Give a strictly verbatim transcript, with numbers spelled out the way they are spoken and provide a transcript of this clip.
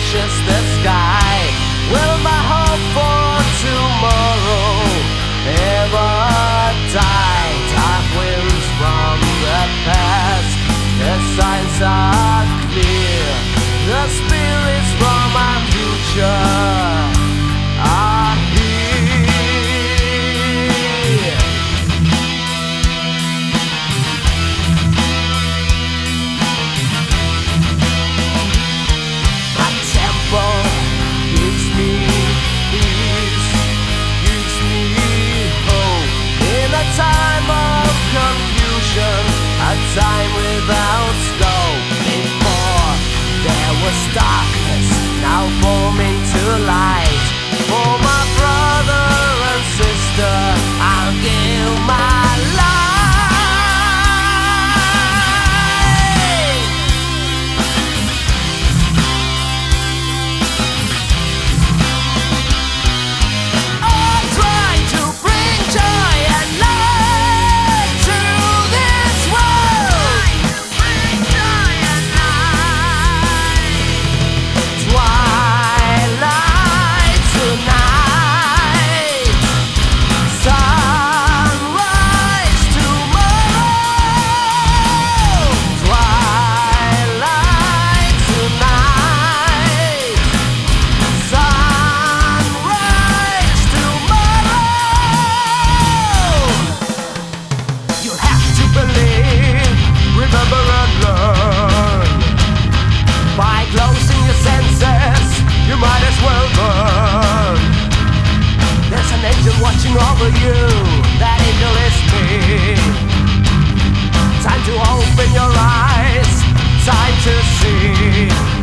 reaches the sky. Will my hope for tomorrow ever die? Dark winds from the past, the signs are clear. The spirits from my future are here. My temple gives me peace, gives me hope. In a time of confusion, a time without scope. Before there was darkness, now forming to light. For my brother and sister, I'll give my life. I'll try to bring joy and light to this world. Bring joy and light. Twilight tonight, sunrise tomorrow. Twilight tonight, sunrise tomorrow. You have to believe, remember and learn. By closing your senses, you might as well burn. There's an angel watching over you, that angel is me. Time to open your eyes, time to see.